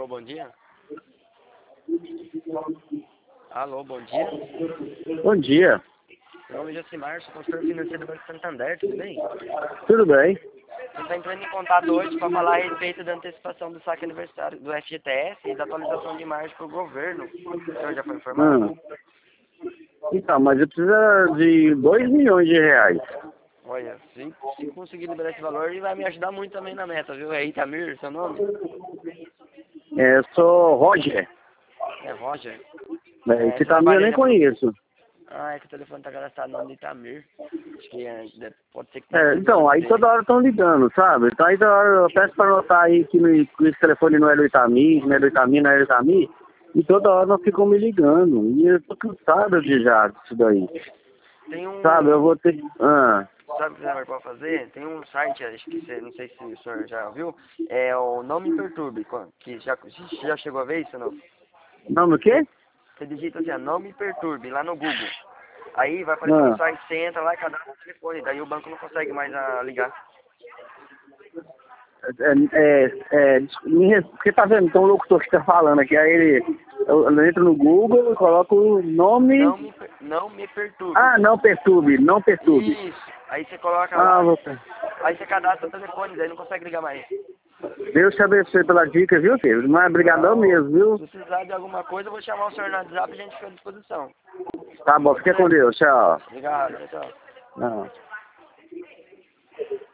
Alô, bom dia. Alô, bom dia. Bom dia. Meu nome é Josimar, sou consultor financeiro do Banco Santander, tudo bem? Tudo bem? Você está entrando em contato hoje para falar a respeito da antecipação do saque aniversário do FGTS e da atualização de margem para o governo. O senhor já foi informado? Então, mas eu preciso de 2 milhões de reais. Olha, se conseguir liberar esse valor, ele vai me ajudar muito também na meta, viu? É Itamir, seu nome? Eu sou Roger. É Roger? Esse Você caminho eu trabalha nem na... conheço. Ah, é que o telefone está cadastrado no nome de Itamir. Acho que pode ser que tenha É, sido então, antes aí dele. toda hora estão ligando, sabe? Então aí toda hora eu peço para anotar aí que esse telefone não é do Itami, não é do Itami, não é do Itami. E toda hora não ficam me ligando. E eu tô cansado de já disso daí. Tem Sabe, eu um... vou ter... Sabe o que você pode fazer? Tem um site, acho que você, não sei se o senhor já viu, é o Não Me Perturbe, que já chegou a ver isso, não? Nome o quê? Você digita assim, ó, Não Me Perturbe, lá no Google. Aí vai aparecer um Ah. site, você entra lá e cadastra o telefone, daí o banco não consegue mais ligar. Porque tá vendo, tem um locutor que tá falando aqui, eu entro no Google e coloco o nome. Não me perturbe. Ah, não perturbe, não perturbe. Isso. Aí você coloca Ah, lá, você. aí você cadastra o telefone, daí não consegue ligar mais. Deus te abençoe pela dica, viu, filho? Mas brigadão Não, mesmo, viu? se precisar de alguma coisa, eu vou chamar o senhor no WhatsApp e a gente fica à disposição. Tá bom, Pode fica com ser? Deus, tchau. Obrigado, tchau. Não.